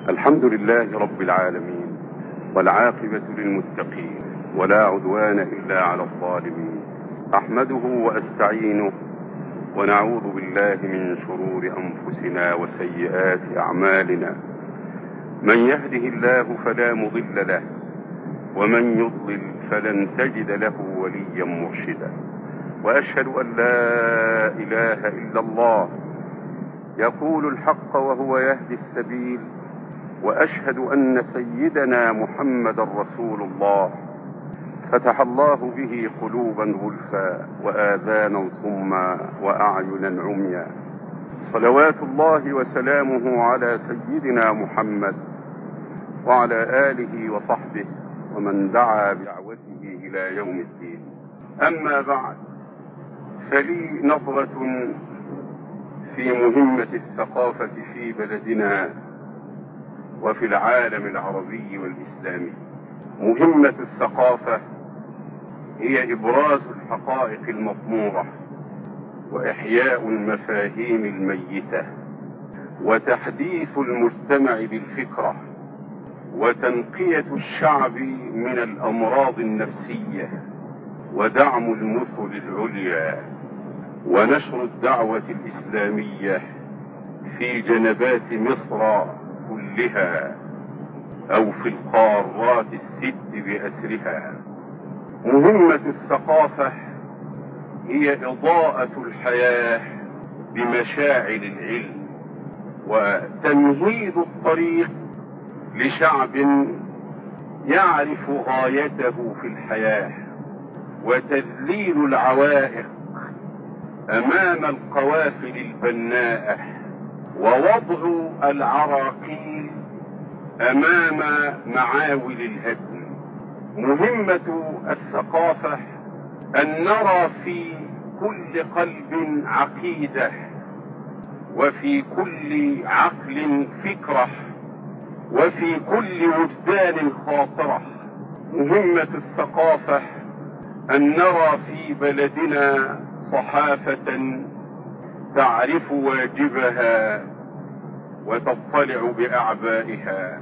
الحمد لله رب العالمين، والعاقبة للمتقين، ولا عدوان إلا على الظالمين. أحمده وأستعينه ونعوذ بالله من شرور أنفسنا وسيئات أعمالنا. من يهده الله فلا مضل له، ومن يضلل فلن تجد له وليا مرشدا. وأشهد أن لا إله إلا الله يقول الحق وهو يهدي السبيل، وأشهد أن سيدنا محمد رسول الله فتح الله به قلوبا غلفا وآذانا صما وأعينا عميا. صلوات الله وسلامه على سيدنا محمد وعلى آله وصحبه ومن دعا بدعوته إلى يوم الدين. أما بعد، فلي نظرة في مهمة الثقافة في بلدنا وفي العالم العربي والإسلامي. مهمة الثقافة هي إبراز الحقائق المطمورة، وإحياء المفاهيم الميتة، وتحديث المجتمع بالفكرة، وتنقية الشعب من الأمراض النفسية، ودعم المثل العليا، ونشر الدعوة الإسلامية في جنبات مصر كلها أو في القارات الست بأسرها. مهمة الثقافة هي إضاءة الحياة بمشاعل العلم، وتمهيد الطريق لشعب يعرف غايته في الحياة، وتذليل العوائق أمام القوافل البناءة، ووضع العراقيل أمام معاول الهدم. مهمة الثقافة أن نرى في كل قلب عقيدة، وفي كل عقل فكرة، وفي كل وجدان خاطرة. مهمة الثقافة أن نرى في بلدنا صحافة تعرف واجبها وتطلع بأعبائها،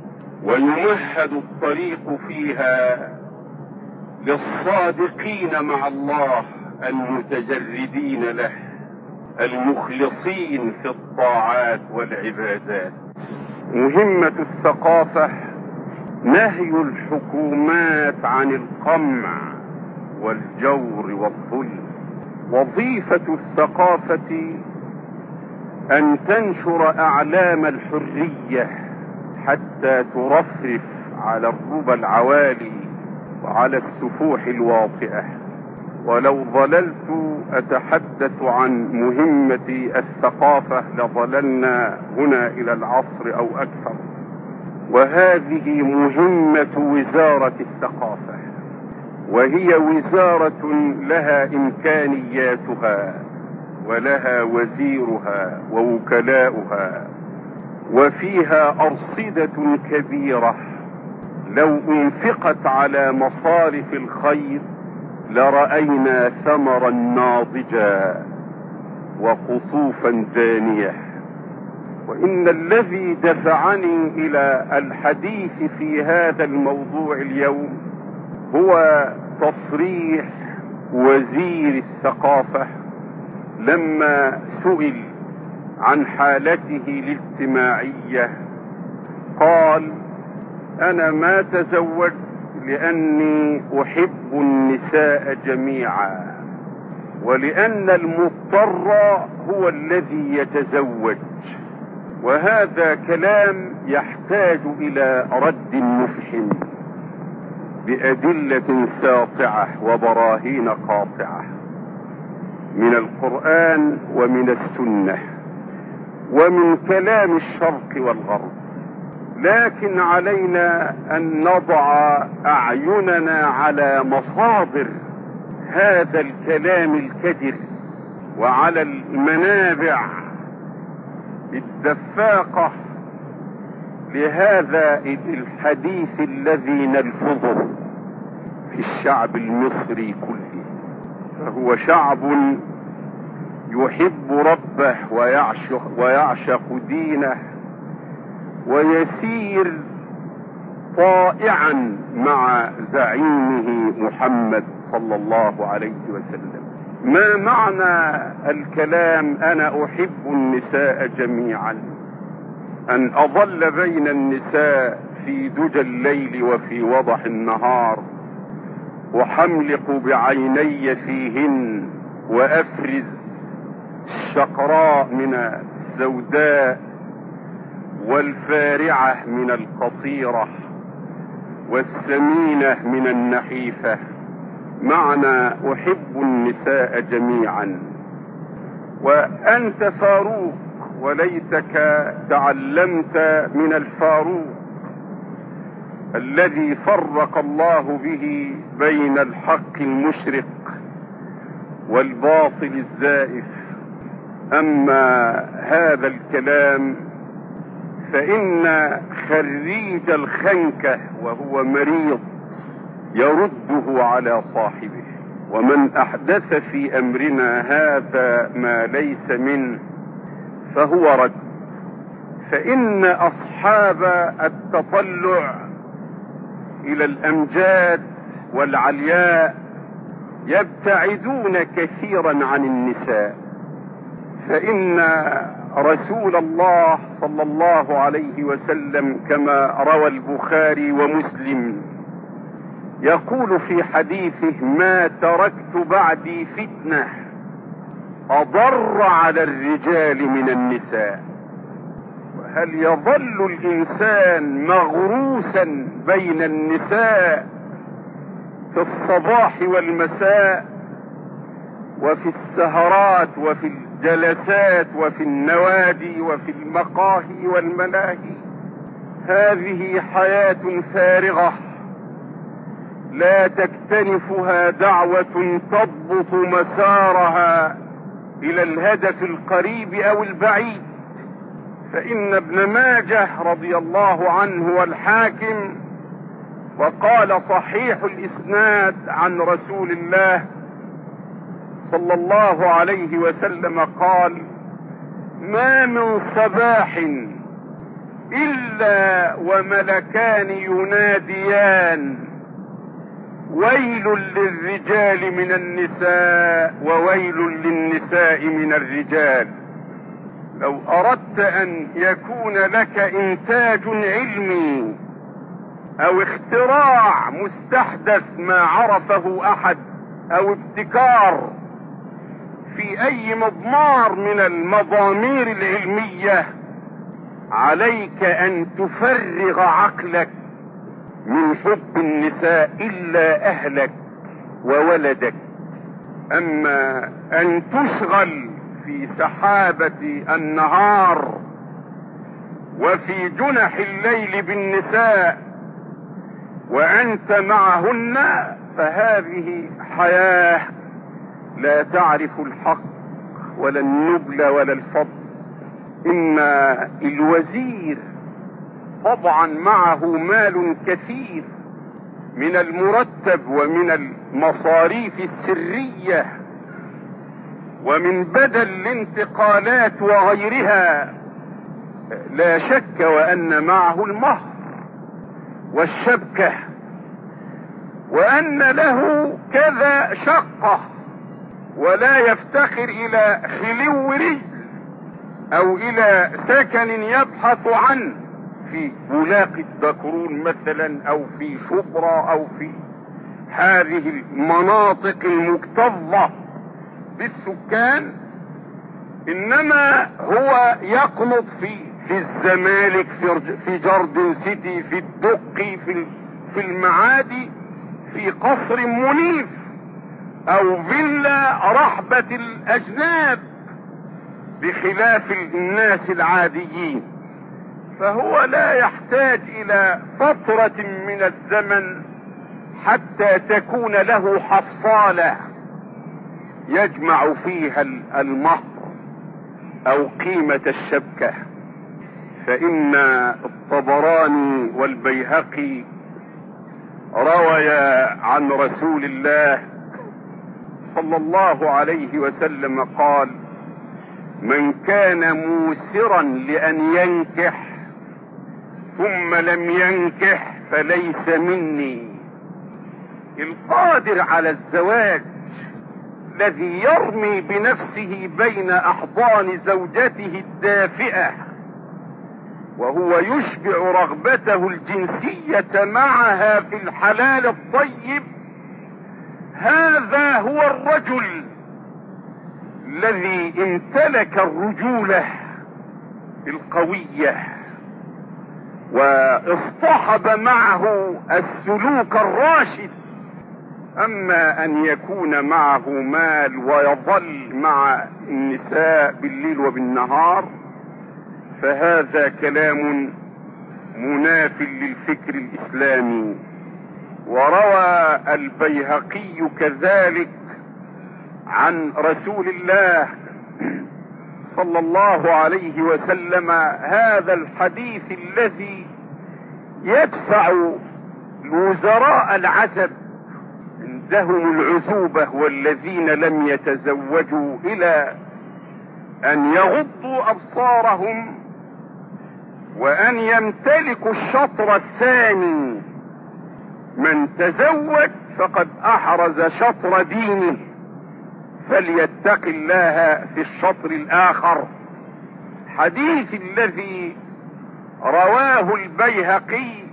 ويمهد الطريق فيها للصادقين مع الله المتجردين له، المخلصين في الطاعات والعبادات. مهمة الثقافة نهي الحكومات عن القمع والجور والظلم. وظيفة الثقافة أن تنشر أعلام الحرية حتى ترفرف على الربى العوالي وعلى السفوح الواطئة. ولو ظللت أتحدث عن مهمة الثقافة لظللنا هنا إلى العصر أو أكثر. وهذه مهمة وزارة الثقافة، وهي وزارة لها إمكانياتها ولها وزيرها ووكلاؤها، وفيها أرصدة كبيرة لو أنفقت على مصارف الخير لرأينا ثمرا ناضجا وقطوفا دانية. وإن الذي دفعني إلى الحديث في هذا الموضوع اليوم هو تصريح وزير الثقافة لما سئل عن حالته الاجتماعية. قال: أنا ما تزوجت لأني أحب النساء جميعا، ولأن المضطر هو الذي يتزوج. وهذا كلام يحتاج إلى رد مفحم بأدلة ساطعة وبراهين قاطعة من القرآن ومن السنة ومن كلام الشرق والغرب. لكن علينا أن نضع أعيننا على مصادر هذا الكلام الكدر، وعلى المنابع الدفاقة لهذا الحديث الذي نلفظه في الشعب المصري كله. فهو شعب يحب ربه ويعشق دينه ويسير طائعا مع زعيمه محمد صلى الله عليه وسلم. ما معنى الكلام انا احب النساء جميعا؟ ان اظل بين النساء في دجى الليل وفي وضح النهار، احملق بعيني فيهن وافرز الشقراء من السوداء والفارعة من القصيرة والسمينة من النحيفة. معنى احب النساء جميعا. وانت فاروق، وليتك تعلمت من الفاروق الذي فرق الله به بين الحق المشرق والباطل الزائف. اما هذا الكلام فان خريج الخنكة وهو مريض يرده على صاحبه، ومن احدث في امرنا هذا ما ليس منه فهو رد. فان اصحاب التطلع الى الامجاد والعلياء يبتعدون كثيرا عن النساء، فان رسول الله صلى الله عليه وسلم كما روى البخاري ومسلم يقول في حديثه: ما تركت بعدي فتنة اضر على الرجال من النساء. وهل يظل الانسان مغروسا بين النساء في الصباح والمساء وفي السهرات وفي الجلسات وفي النوادي وفي المقاهي والملاهي؟ هذه حياة فارغة لا تكتنفها دعوة تضبط مسارها الى الهدف القريب او البعيد. فان ابن ماجه رضي الله عنه والحاكم وقال صحيح الاسناد عن رسول الله صلى الله عليه وسلم قال: ما من صباح الا وملكان يناديان: ويل للرجال من النساء وويل للنساء من الرجال. لو اردت ان يكون لك انتاج علمي او اختراع مستحدث ما عرفه احد او ابتكار في اي مضمار من المضامير العلمية، عليك ان تفرغ عقلك من حب النساء الا اهلك وولدك. اما ان تشغل في سحابة النهار وفي جنح الليل بالنساء وانت معهن، فهذه حياة لا تعرف الحق ولا النبل ولا الفضل. ان الوزير طبعا معه مال كثير من المرتب ومن المصاريف السرية ومن بدل الانتقالات وغيرها، لا شك وان معه المهر والشبكة، وان له كذا شقة، ولا يفتخر الى خلو رجل او الى سكن يبحث عنه في بولاق الدكرون مثلا او في شبرا او في هذه المناطق المكتظة بالسكان، انما هو يقنط في الزمالك، في جاردن سيتي، في الدقي، في المعادي، في قصر منيف او فيلا رحبة الاجناب، بخلاف الناس العاديين. فهو لا يحتاج الى فترة من الزمن حتى تكون له حصالة يجمع فيها المهر او قيمة الشبكة. فان الطبراني والبيهقي رويا عن رسول الله صلى الله عليه وسلم قال: من كان موسرا لان ينكح ثم لم ينكح فليس مني. القادر على الزواج الذي يرمي بنفسه بين احضان زوجته الدافئة وهو يشبع رغبته الجنسية معها في الحلال الطيب، هذا هو الرجل الذي امتلك الرجولة القوية واصطحب معه السلوك الراشد. اما ان يكون معه مال ويظل مع النساء بالليل وبالنهار فهذا كلام مناف للفكر الاسلامي. وروى البيهقي كذلك عن رسول الله صلى الله عليه وسلم هذا الحديث الذي يدفع الوزراء العزب عندهم العزوبة والذين لم يتزوجوا الى ان يغضوا ابصارهم وان يمتلكوا الشطر الثاني. من تزوج فقد احرز شطر دينه فليتق الله في الشطر الاخر. حديث الذي رواه البيهقي: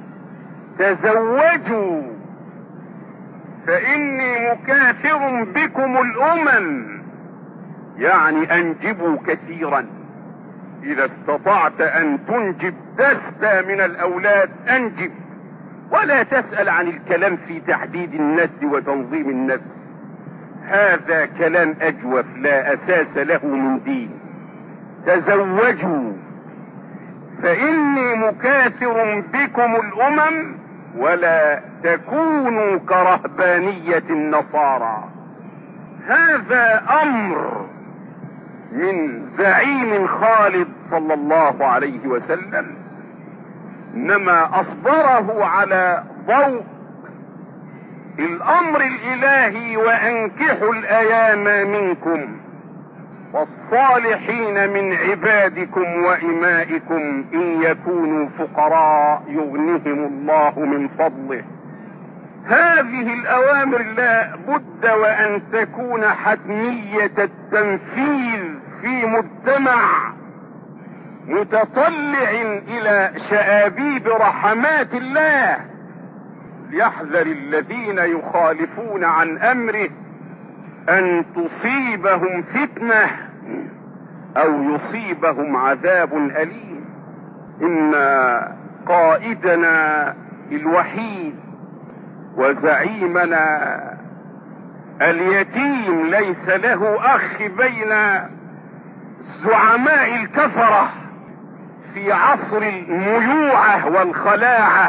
تزوجوا فاني مكاثر بكم الامم، يعني انجبوا كثيرا. اذا استطعت ان تنجب دستة من الاولاد انجب، ولا تسأل عن الكلام في تحديد النسل وتنظيم النسل، هذا كلام اجوف لا اساس له من دين. تزوجوا فاني مكاثر بكم الامم ولا تكونوا كرهبانية النصارى. هذا امر من زعيم خالد صلى الله عليه وسلم، انما اصدره على ضوء الامر الالهي: وانكحوا الايام منكم والصالحين من عبادكم وامائكم ان يكونوا فقراء يغنهم الله من فضله. هذه الاوامر لا بد وان تكون حتمية التنفيذ في مجتمع متطلع الى شآبيب رحمات الله. ليحذر الذين يخالفون عن امره ان تصيبهم فتنة او يصيبهم عذاب اليم. ان قائدنا الوحيد وزعيمنا اليتيم ليس له اخ بين زعماء الكفرة في عصر الميوعة والخلاعة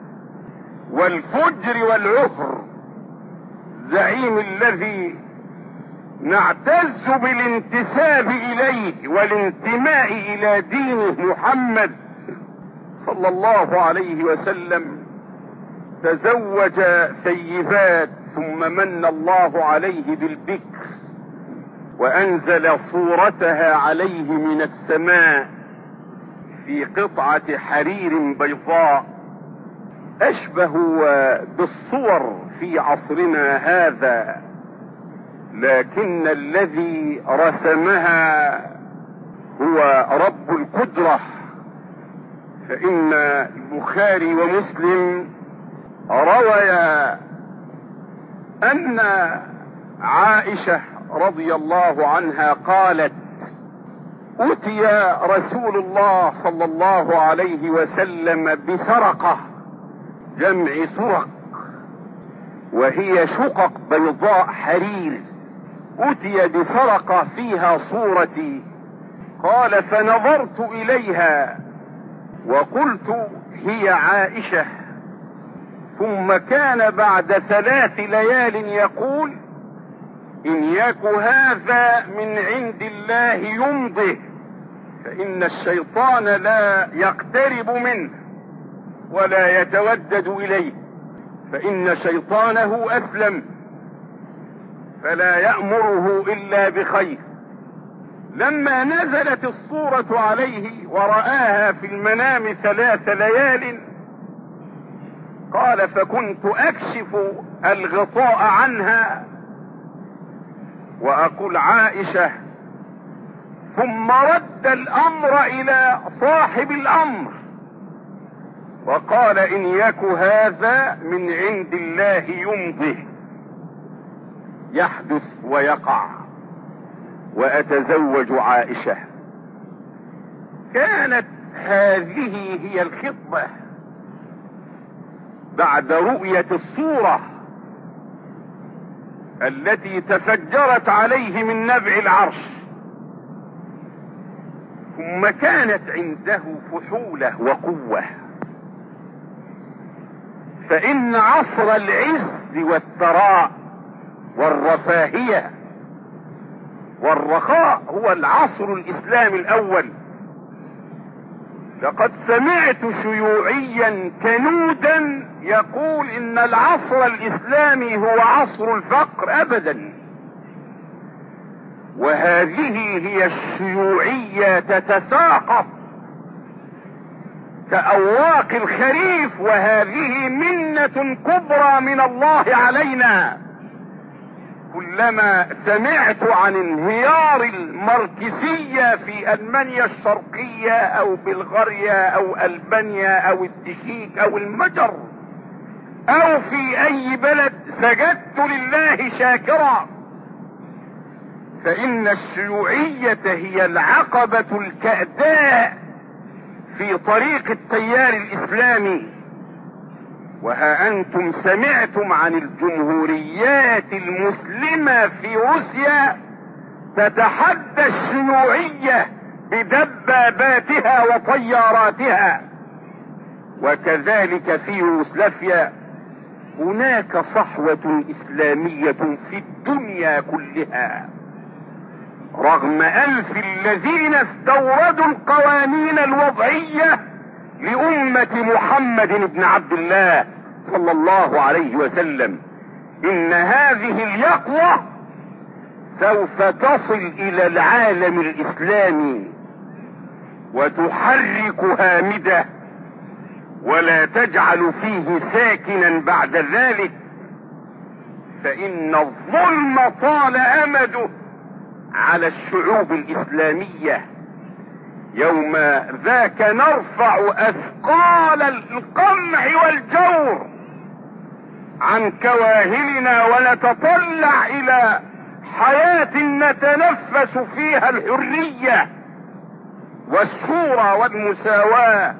والفجر والعهر. الزعيم الذي نعتز بالانتساب اليه والانتماء الى دينه محمد صلى الله عليه وسلم تزوج ثيبات ثم من الله عليه بالبكر وانزل صورتها عليه من السماء في قطعة حرير بيضاء اشبه بالصور في عصرنا هذا، لكن الذي رسمها هو رب القدرة. فإن البخاري ومسلم رويا أن عائشة رضي الله عنها قالت: أتي رسول الله صلى الله عليه وسلم بسرقة، جمع سرق، وهي شقق بيضاء حرير. أتي بسرقة فيها صورتي. قال: فنظرت إليها وقلت هي عائشة. ثم كان بعد 3 ليال يقول: إن يك هذا من عند الله يمضه، فإن الشيطان لا يقترب منه ولا يتودد إليه، فإن شيطانه أسلم فلا يأمره إلا بخير. لما نزلت الصورة عليه ورآها في المنام 3 ليال قال فكنت أكشف الغطاء عنها وأقول عائشة، ثم رد الأمر إلى صاحب الأمر وقال إن يك هذا من عند الله يمضه، يحدث ويقع، وأتزوج عائشة. كانت هذه هي الخطبة بعد رؤية الصورة التي تفجرت عليه من نبع العرش. ثم كانت عنده فحولة وقوة، فإن عصر العز والثراء والرفاهية والرخاء هو العصر الإسلامي الأول. لقد سمعت شيوعيا كنودا يقول إن العصر الإسلامي هو عصر الفقر. أبدا، وهذه هي الشيوعية تتساقط كأواق الخريف، وهذه منة كبرى من الله علينا. كلما سمعت عن انهيار الماركسية في ألمانيا الشرقية أو بلغاريا أو ألبانيا أو التشيك أو المجر أو في أي بلد سجدت لله شاكرا، فإن الشيوعية هي العقبة الكأداء في طريق التيار الإسلامي. وها أنتم سمعتم عن الجمهوريات المسلمة في روسيا تتحدى الشيوعية بدباباتها وطياراتها، وكذلك في يوغوسلافيا. هناك صحوة إسلامية في الدنيا كلها، رغم أنف الذين استوردوا القوانين الوضعية لأمة محمد بن عبد الله صلى الله عليه وسلم. إن هذه اليقظة سوف تصل إلى العالم الإسلامي وتحرك هامده ولا تجعل فيه ساكنا بعد ذلك، فإن الظلم طال أمده على الشعوب الإسلامية. يوم ذاك نرفع أثقال القمع والجور عن كواهلنا ونتطلع إلى حياة نتنفس فيها الحرية والشورى والمساواة.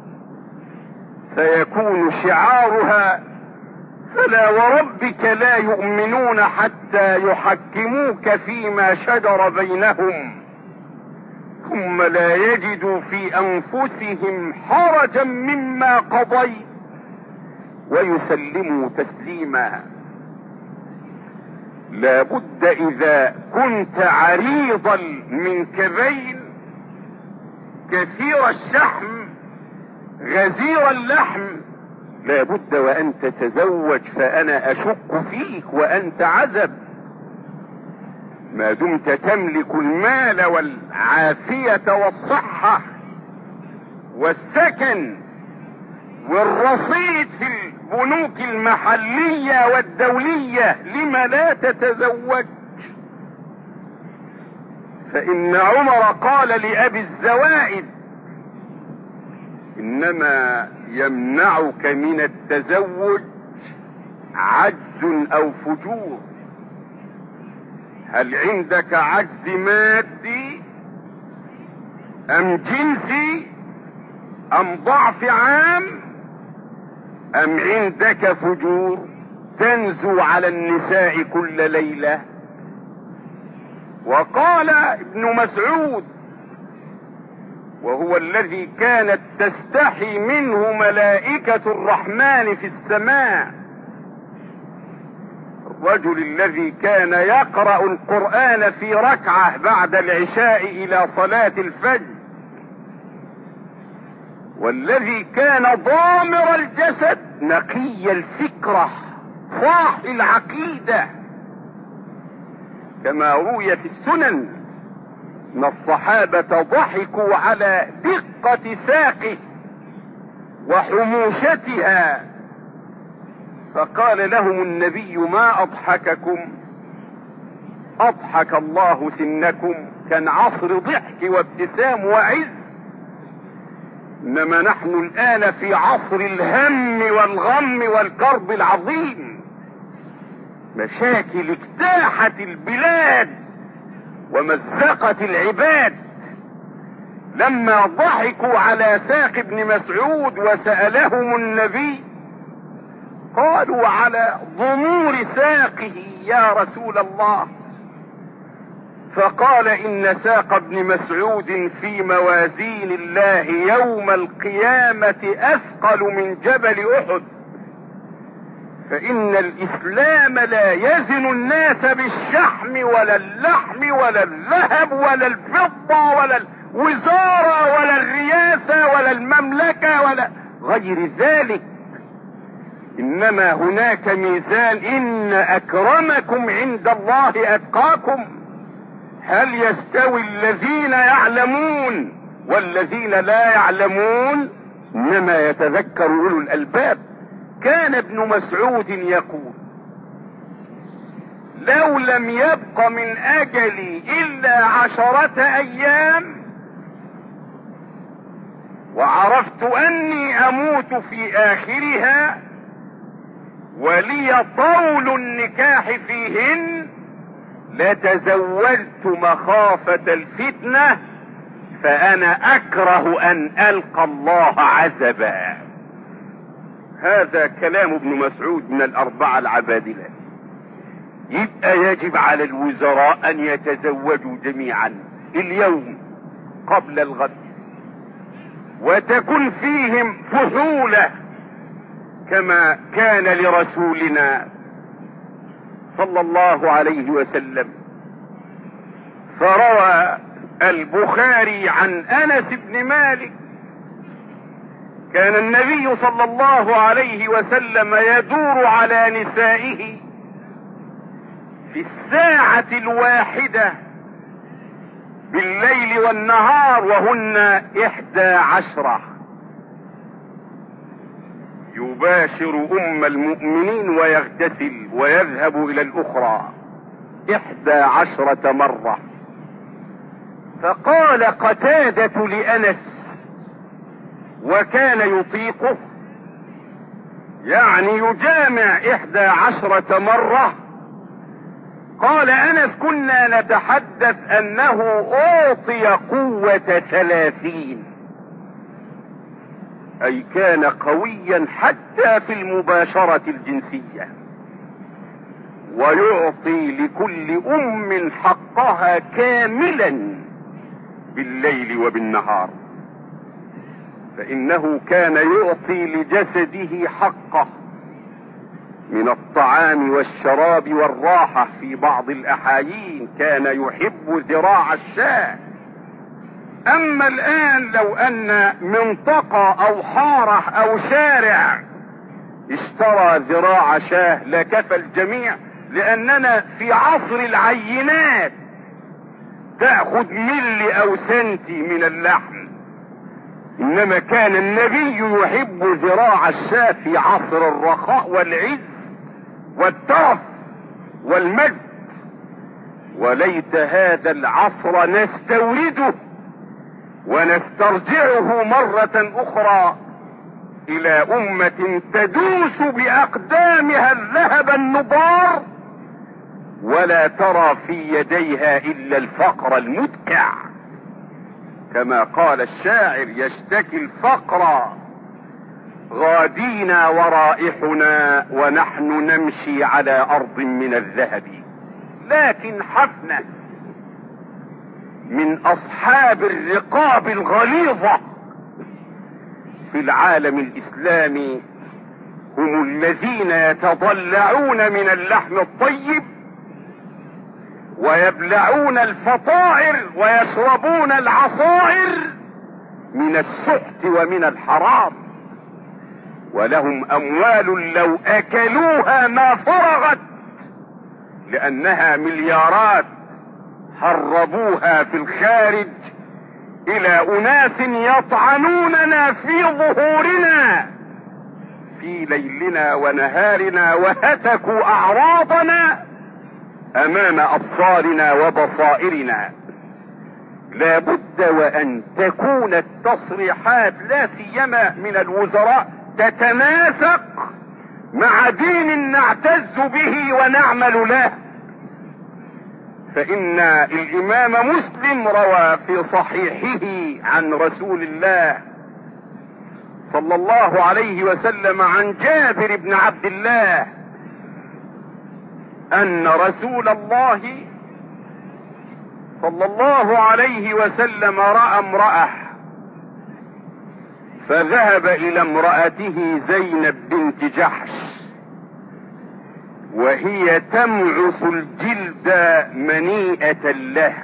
سيكون شعارها فلا وربك لا يؤمنون حتى يحكموك فيما شجر بينهم ثم لا يجدوا في أنفسهم حرجا مما قضيت ويسلموا تسليما. لا بد إذا كنت عريض المنكبين كثير الشحم غزير اللحم، لا بد وأن تتزوج، فأنا أشك فيك وأنت عزب. ما دمت تملك المال والعافية والصحة والسكن والرصيد في البنوك المحلية والدولية، لم لا تتزوج؟ فإن عمر قال لأبي الزوائد إنما يمنعك من التزوج عجز أو فجور. هل عندك عجز مادي أم جنسي أم ضعف عام أم عندك فجور تنزو على النساء كل ليلة؟ وقال ابن مسعود وهو الذي كانت تستحي منه ملائكة الرحمن في السماء، الرجل الذي كان يقرأ القرآن في ركعة بعد العشاء إلى صلاة الفجر، والذي كان ضامر الجسد نقي الفكرة صاحي العقيدة، كما روي في السنن ان الصحابة ضحكوا على دقة ساقه وحموشتها، فقال لهم النبي: ما اضحككم؟ اضحك الله سنكم. كان عصر ضحك وابتسام وعز، انما نحن الان في عصر الهم والغم والكرب العظيم. مشاكل اجتاحت البلاد ومزقت العباد. لما ضحكوا على ساق ابن مسعود وسألهم النبي، قالوا: على ضمور ساقه يا رسول الله. فقال: ان ساق ابن مسعود في موازين الله يوم القيامة اثقل من جبل احد، فان الاسلام لا يزن الناس بالشحم ولا اللحم ولا الذهب ولا الفضة ولا الوزارة ولا الرياسة ولا المملكة ولا غير ذلك، انما هناك ميزان: ان اكرمكم عند الله اتقاكم. هل يستوي الذين يعلمون والذين لا يعلمون؟ انما يتذكر اولو الالباب. كان ابن مسعود يقول: لو لم يبق من اجلي الا 10 ايام وعرفت اني اموت في اخرها ولي طول النكاح فيهن لتزوجت مخافة الفتنة، فانا اكره ان القى الله عزبا. هذا كلام ابن مسعود من الاربعة العبادلة. يبقى يجب على الوزراء ان يتزوجوا جميعا اليوم قبل الغد، وتكن فيهم فحولة كما كان لرسولنا صلى الله عليه وسلم. فروى البخاري عن انس بن مالك: كان النبي صلى الله عليه وسلم يدور على نسائه في الساعة الواحدة بالليل والنهار وهن 11، يباشر ام المؤمنين ويغتسل ويذهب الى الاخرى 11 مرة. فقال قتادة لأنس: وكان يطيقه؟ يعني يجامع 11 مرة؟ قال أنس: كنا نتحدث أنه أعطي قوة 30، أي كان قويا حتى في المباشرة الجنسية، ويعطي لكل أم حقها كاملا بالليل وبالنهار، فإنه كان يعطي لجسده حقه من الطعام والشراب والراحة. في بعض الأحايين كان يحب ذراع الشاة. أما الآن لو أن منطقة أو حارة أو شارع اشترى ذراع شاه لكفى الجميع، لأننا في عصر العينات، تأخذ ملي أو سنتي من اللحم. إنما كان النبي يحب ذراع الشاه في عصر الرخاء والعز والترف والمجد. وليت هذا العصر نستورده ونسترجعه مرة أخرى إلى أمة تدوس بأقدامها الذهب النضار ولا ترى في يديها إلا الفقر المدكع، كما قال الشاعر: يشتكي الفقر غادينا ورائحنا ونحن نمشي على أرض من الذهب. لكن حفنة من أصحاب الرقاب الغليظة في العالم الإسلامي هم الذين يتضلعون من اللحم الطيب ويبلعون الفطائر ويشربون العصائر من السحت ومن الحرام، ولهم أموال لو أكلوها ما فرغت، لأنها مليارات هربوها في الخارج الى اناس يطعنوننا في ظهورنا في ليلنا ونهارنا، وهتكوا اعراضنا امام ابصارنا وبصائرنا. لا بد وان تكون التصريحات لا سيما من الوزراء تتناسق مع دين نعتز به ونعمل له. فإن الإمام مسلم روى في صحيحه عن رسول الله صلى الله عليه وسلم عن جابر بن عبد الله أن رسول الله صلى الله عليه وسلم رأى امرأة فذهب إلى امرأته زينب بنت جحش وهي تمعس الجلد منيئة له.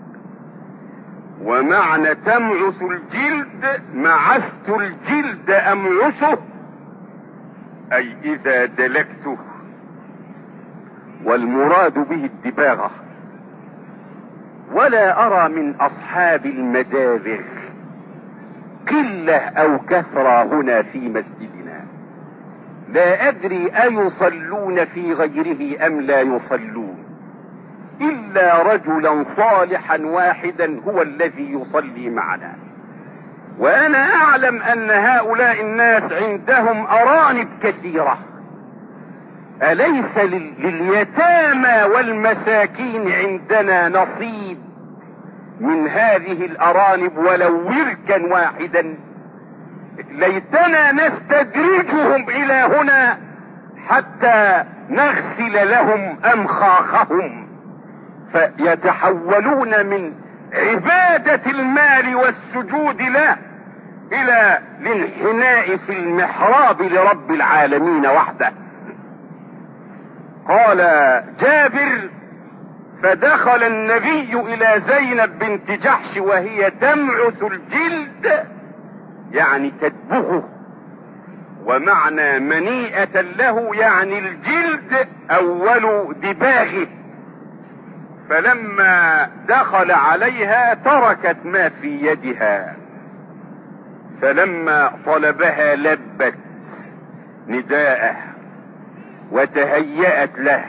ومعنى تمعس الجلد معست الجلد امعسه، اي اذا دلكته، والمراد به الدباغة. ولا ارى من اصحاب المدابغ قلة او كثرة هنا في مسجدنا، لا ادري ايصلون في غيره ام لا يصلون، الا رجلا صالحا واحدا هو الذي يصلي معنا. وانا اعلم ان هؤلاء الناس عندهم ارانب كثيرة. اليس لليتامى والمساكين عندنا نصيب من هذه الارانب ولو وركا واحدا؟ ليتنا نستدرجهم الى هنا حتى نغسل لهم امخاخهم، فيتحولون من عبادة المال والسجود له الى الانحناء في المحراب لرب العالمين وحده. قال جابر: فدخل النبي الى زينب بنت جحش وهي تمعس الجلد، يعني تدبغه، ومعنى منيئة له يعني الجلد اول دباغه. فلما دخل عليها تركت ما في يدها، فلما طلبها لبت نداءه وتهيأت له،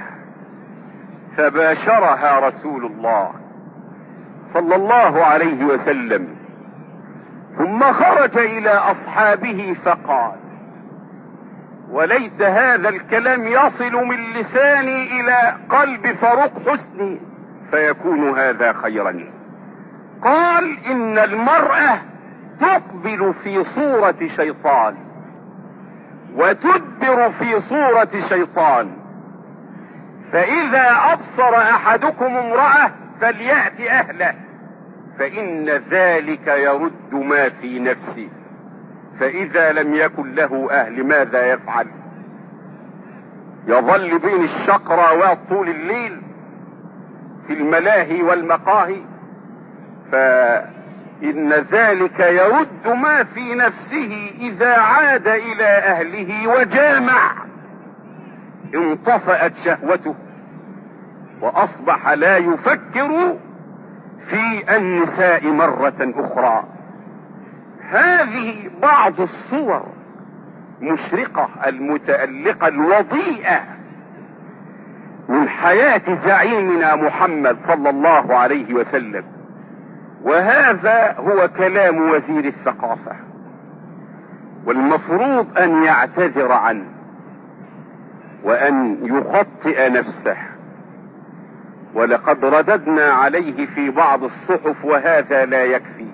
فباشرها رسول الله صلى الله عليه وسلم، ثم خرج الى اصحابه فقال: وليت هذا الكلام يصل من لساني الى قلب فاروق حسني فيكون هذا خيرا. قال: ان المرأة تقبل في صورة شيطان وتدبر في صورة شيطان، فاذا ابصر احدكم امرأة فليأت اهله، فان ذلك يرد ما في نفسه، فاذا لم يكن له اهل ماذا يفعل؟ يظل بين الشقراوات طول الليل في الملاهي والمقاهي؟ فإن ذلك يرد ما في نفسه إذا عاد إلى أهله وجامع، انطفأت شهوته وأصبح لا يفكر في النساء مرة أخرى. هذه بعض الصور مشرقة المتألقة الوضيئة من حياة زعيمنا محمد صلى الله عليه وسلم، وهذا هو كلام وزير الثقافة، والمفروض ان يعتذر عنه وان يخطئ نفسه. ولقد رددنا عليه في بعض الصحف وهذا لا يكفي،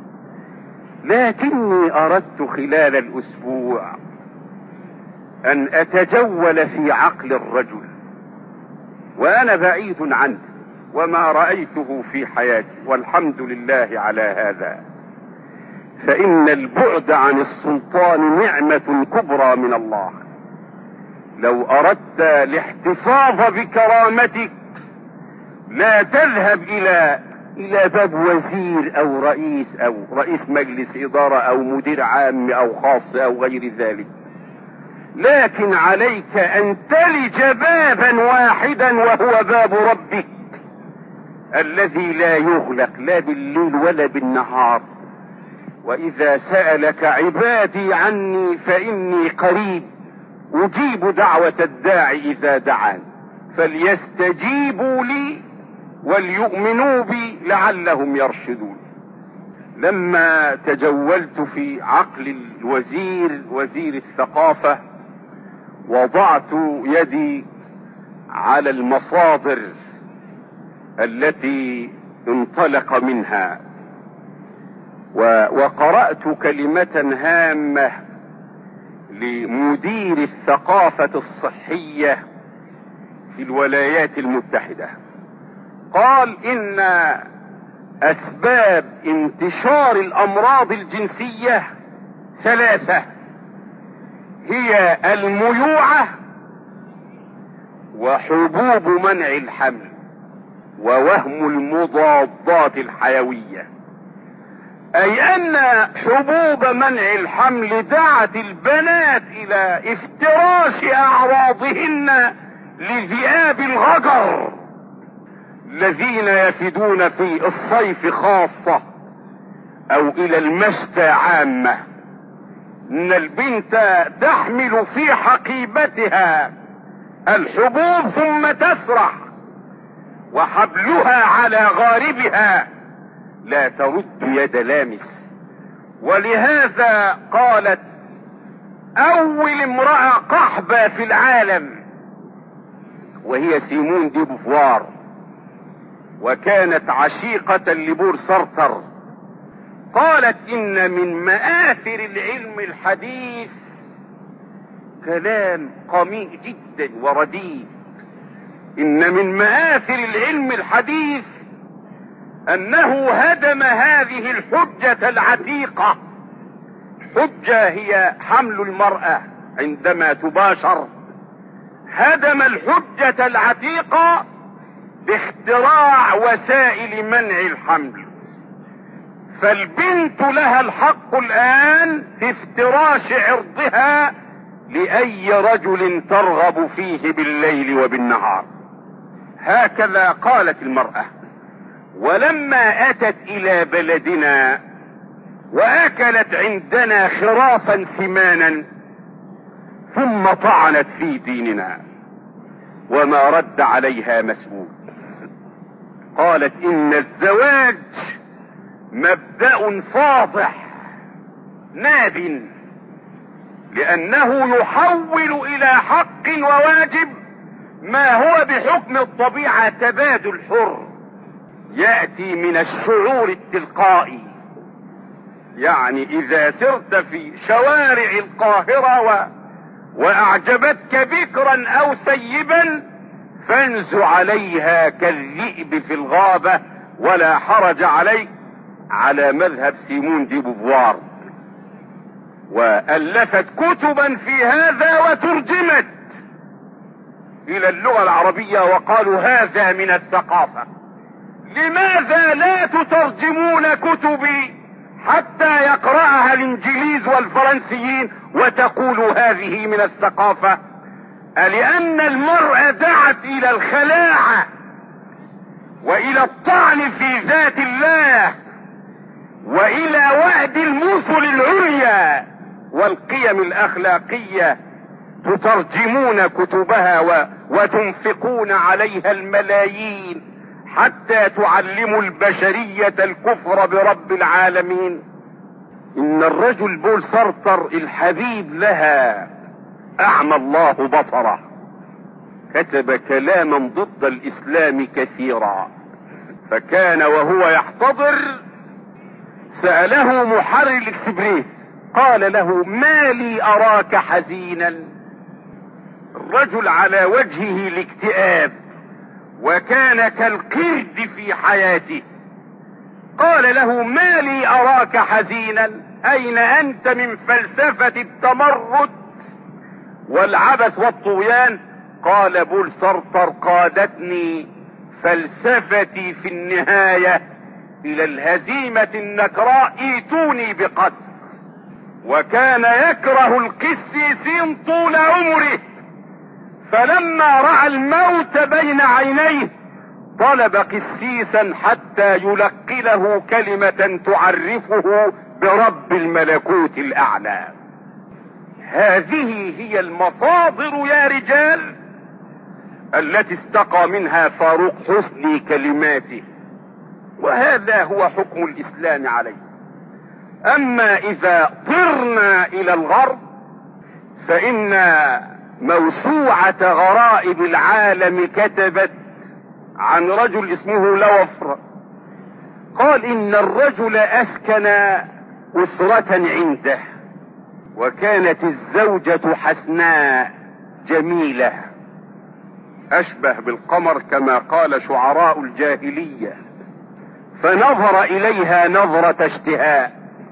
لكني اردت خلال الاسبوع ان اتجول في عقل الرجل وانا بعيد عنه وما رأيته في حياتي، والحمد لله على هذا. فإن البعد عن السلطان نعمة كبرى من الله. لو أردت الاحتفاظ بكرامتك لا تذهب إلى باب وزير أو رئيس مجلس إدارة أو مدير عام أو خاص أو غير ذلك، لكن عليك أن تلج بابا واحدا وهو باب ربك الذي لا يغلق لا بالليل ولا بالنهار. واذا سألك عبادي عني فاني قريب اجيب دعوة الداعي اذا دعان فليستجيبوا لي وليؤمنوا بي لعلهم يرشدون. لما تجولت في عقل وزير الثقافة وضعت يدي على المصادر التي انطلق منها وقرأت كلمة هامة لمدير الثقافة الصحية في الولايات المتحدة. قال ان اسباب انتشار الامراض الجنسية 3: هي الميوعة وحبوب منع الحمل ووهم المضادات الحيوية. اي ان حبوب منع الحمل دعت البنات الى افتراش اعراضهن لذئاب الغجر الذين يفدون في الصيف خاصة او الى المشتى عامة. ان البنت تحمل في حقيبتها الحبوب ثم تسرح وحبلها على غاربها لا ترد يد لامس. ولهذا قالت اول امرأة قحبة في العالم وهي سيمون دي بوفوار، وكانت عشيقة لبول سارتر. قالت ان من مآثر العلم الحديث كلام قميء جدا ورديء. ان من مآثر العلم الحديث انه هدم هذه الحجة العتيقة. الحجة هي حمل المرأة عندما تباشر. هدم الحجة العتيقة باختراع وسائل منع الحمل. فالبنت لها الحق الآن في افتراش عرضها لأي رجل ترغب فيه بالليل وبالنهار. هكذا قالت المرأة. ولما أتت إلى بلدنا وأكلت عندنا خرافا سمانا ثم طعنت في ديننا وما رد عليها مسؤول. قالت إن الزواج مبدأ فاضح ناد، لأنه يحول إلى حق وواجب ما هو بحكم الطبيعة تبادل حر يأتي من الشعور التلقائي. يعني إذا سرت في شوارع القاهرة وأعجبتك بكرا أو سيبا فانز عليها كالذئب في الغابة ولا حرج عليك، على مذهب سيمون دي بوفوار. وألفت كتبا في هذا وترجمت إلى اللغة العربية وقالوا هذا من الثقافة. لماذا لا تترجمون كتبي حتى يقرأها الانجليز والفرنسيين وتقولوا هذه من الثقافة؟ لأن المرأة دعت إلى الخلاعة وإلى الطعن في ذات الله وإلى وعد المثل العليا والقيم الأخلاقية. تترجمون كتبها وتنفقون عليها الملايين حتى تعلموا البشرية الكفر برب العالمين. إن الرجل بول سارتر الحبيب لها أعمى الله بصره، كتب كلاما ضد الإسلام كثيرا. فكان وهو يحتضر سأله محرر الاكسبريس قال له ما لي أراك حزينا. الرجل على وجهه الاكتئاب وكان كالقرد في حياته. قال له ما لي أراك حزينا، أين أنت من فلسفة التمرد والعبث والطغيان؟ قال بول سارتر قادتني فلسفتي في النهاية إلى الهزيمة النكراء، ايتوني بقس. وكان يكره القسيسين طول عمره، فلما رأى الموت بين عينيه طلب قسيسا حتى يلقنه كلمة تعرفه برب الملكوت الأعلى. هذه هي المصادر يا رجال التي استقى منها فاروق حسني كلماته، وهذا هو حكم الإسلام عليه. أما إذا طرنا إلى الغرب فإن موسوعة غرائب العالم كتبت عن رجل اسمه لوفر، قال إن الرجل أسكن أسرة عنده، وكانت الزوجة حسناء جميلة أشبه بالقمر كما قال شعراء الجاهلية، فنظر إليها نظرة اشتهاء،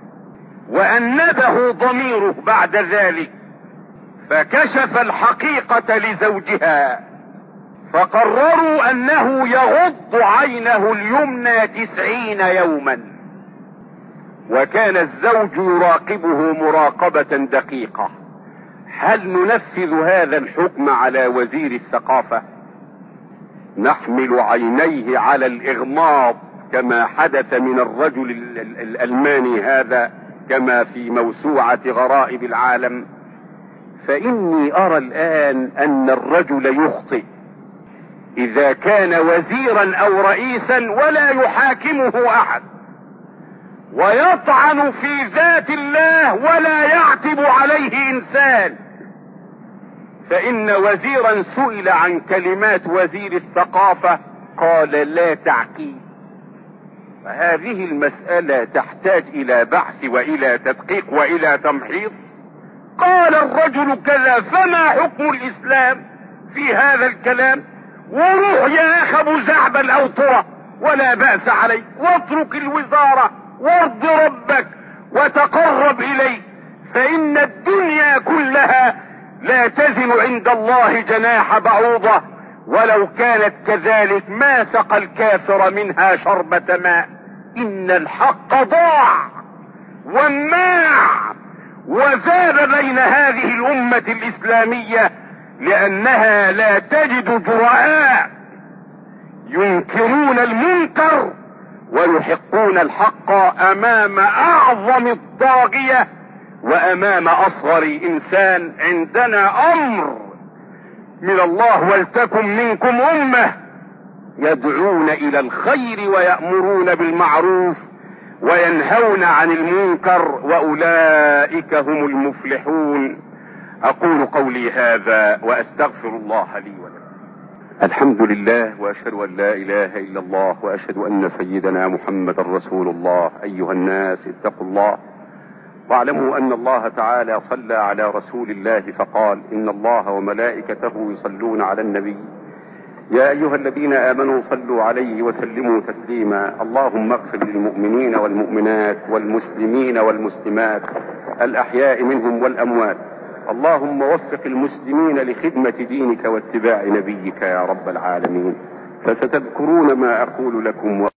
وأنبه ضميره بعد ذلك فكشف الحقيقة لزوجها، فقرروا أنه يغض عينه اليمنى 90 يوما، وكان الزوج يراقبه مراقبة دقيقة. هل ننفذ هذا الحكم على وزير الثقافة؟ نحمل عينيه على الإغماض كما حدث من الرجل الألماني هذا كما في موسوعة غرائب العالم؟ فإني أرى الآن أن الرجل يخطئ إذا كان وزيرا أو رئيسا ولا يحاكمه أحد، ويطعن في ذات الله ولا يعتب عليه إنسان. فإن وزيرا سئل عن كلمات وزير الثقافة قال لا تعقيد. فهذه المسألة تحتاج إلى بحث وإلى تدقيق وإلى تمحيص. قال الرجل كذا، فما حكم الإسلام في هذا الكلام؟ وروح يا أخ أبو زعبل أو ترى ولا بأس عليك، واترك الوزارة وارض ربك وتقرب إليه، فإن الدنيا كلها لا تزن عند الله جناح بعوضة، ولو كانت كذلك ما سقى الكافر منها شربة ماء. إن الحق ضاع وماع وذاب بين هذه الأمة الإسلامية، لأنها لا تجد جرآء ينكرون المنكر ويحقون الحق أمام أعظم الطاغية وأمام أصغر إنسان. عندنا أمر من الله: ولتكن منكم أمة يدعون إلى الخير ويأمرون بالمعروف وينهون عن المنكر وأولئك هم المفلحون. أقول قولي هذا وأستغفر الله لي ولكم. الحمد لله، وأشهد أن لا إله إلا الله، وأشهد أن سيدنا محمد رسول الله. أيها الناس اتقوا الله واعلموا أن الله تعالى صلى على رسول الله فقال: إن الله وملائكته يصلون على النبي يا أيها الذين آمنوا صلوا عليه وسلموا تسليما. اللهم اغفر للمؤمنين والمؤمنات والمسلمين والمسلمات الأحياء منهم والأموات. اللهم وفق المسلمين لخدمة دينك واتباع نبيك يا رب العالمين. فستذكرون ما أقول لكم.